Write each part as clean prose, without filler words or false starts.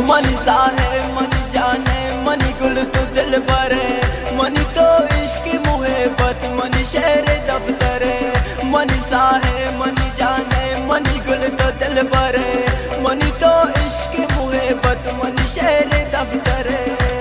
Money साहे मनी जाने मनी गुल तो दिल भरे मनी तो इश्क मुहब्बत मनी शहर दफ्तरे मनी साहे मनी जाने मनी गुल तो दिल भरे मनी तो इश्क मुहब्बत मनी शहर दफ्तरे।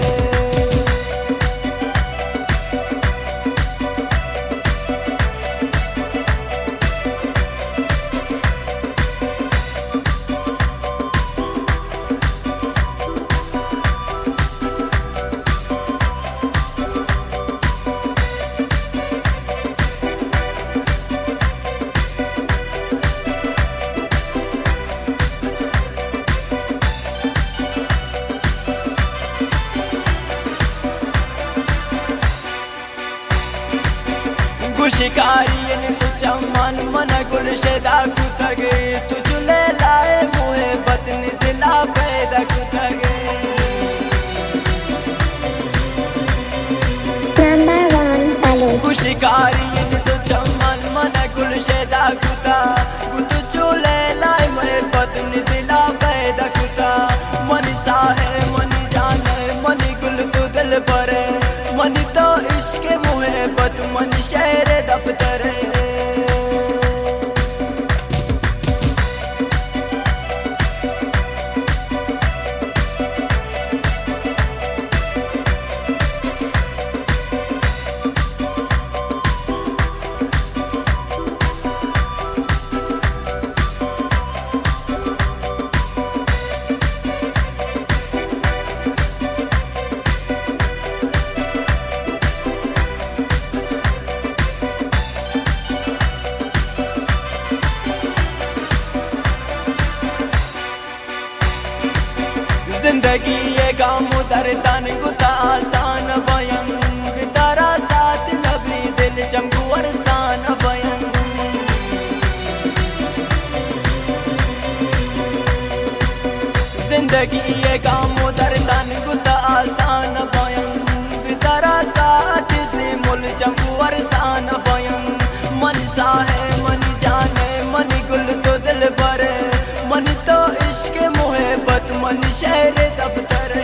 शिकारी ने तू चमन मन गुल शेदा कुतगे तुझे लाए मुहे बतनी दिला पैदा कुतगे। शिकारी ने तू चमन मन गुल शेदा कुता तुझे लाए मुहे बतनी दिला पैदा कुता मनी साहे मनी जाने मनी गुल तो दिल भरे मनी तो इश्क मुहब्बत मनी शहर दफ्तरे। जिंदगी ये गाम दर्दन गुता आसान बयन बितारा साथ नबी दिल चमकू अरसान बयन। जिंदगी ये गाम दर्दन गुता आसान बयन बितारा साथ से मुल चमकू अरसान बयन मनी साहे मनी जाने मनी गुल तो दिल भरे मनी तो इश्क मुहब्बत मनी शहर दफ्तरे।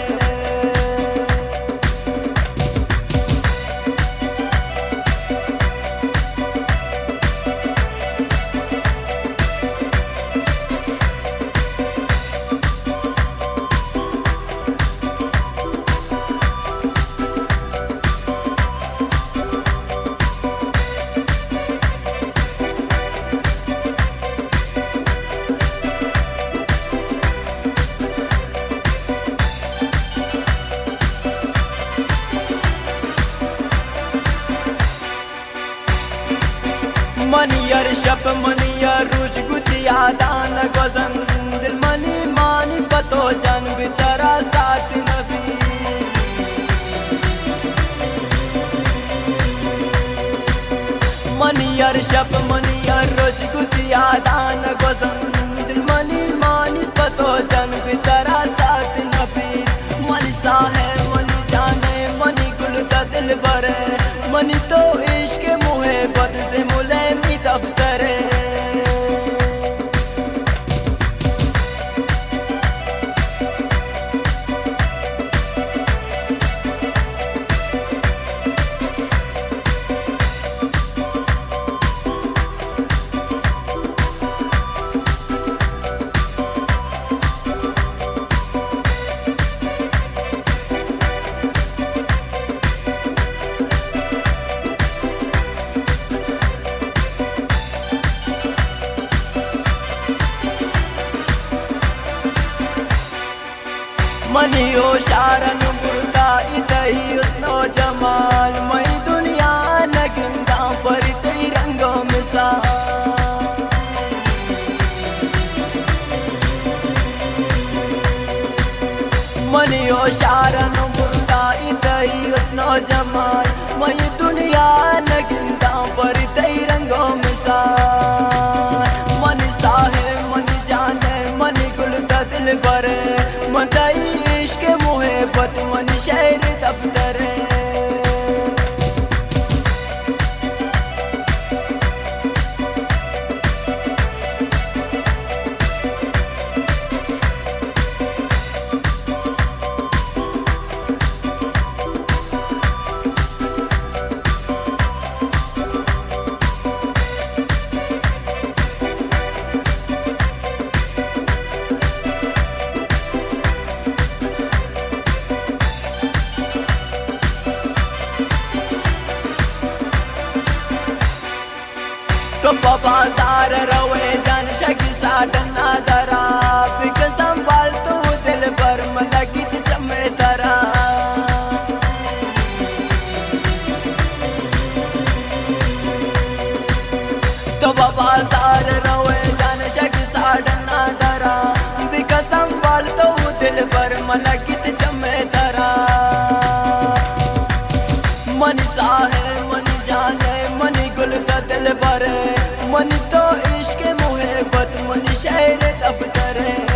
मनियर शप मनियर रुज गुतिया दान गजन दिल मनी मानी पतो जन बितरा साथ नबी। मनियर शप मनियर रुज गुतिया दान गजन दिल मनी मानी पतो जन बितरा साथ नबी मनी साहे मनी जाने मनी गुल का दिल भरे मनी तो इश्क मुहब्बत से मुले मी दफ्तरे। मनी ओ शारन बुरदा इतही उसनो जमाल मई दुनिया नगिंदा पर तेरी रंगों मिसाल। मनी ओ शारन बुरदा इतही उसनो जमाल मई दुनिया नगिंदा पर तेरी रंगों मिसाल मनी साहे मनी जाने मनी गुल का दिल भरे मताई इश्क मुहब्बत मनी शहर दफ्तरे। तो बाजार रवे जान शकी साडना दरा बिक संभाल तू दिल पर मलकित चमे तरा तो बाजार रवे जान शकी साडना दरा बिक संभाल तू दिल पर मलकित चमे तरा मन साहे मन जाने मन गुल का दिल भरे मन तो इश्क मुहब्बत मन शहर दफ्तर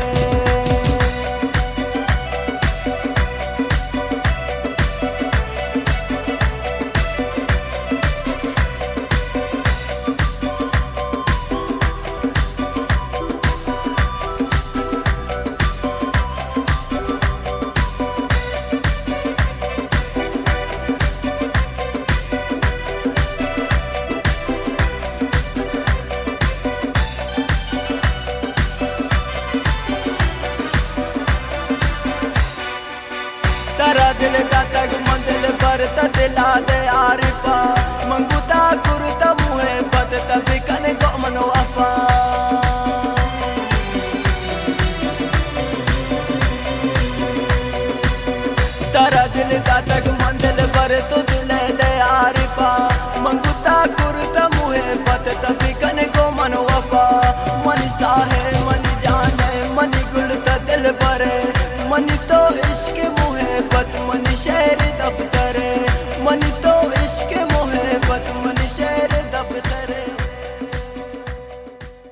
तारा दिल का तग मंदिल पर दिला दे आरिफा मंगूता कुरुता मुहे पत तभी कने को मनो अफा तारा दिल का तग मंदिल पर दिले दे आरिफा मंगूता कुरुता मुहे पत तभी कने को मनो अफा मन साहे मन जाने मन गुलता दिल भरे मन तो इश्क मुहब्बत मन शहर दफ्तर मन तो इश्क मुहब्बत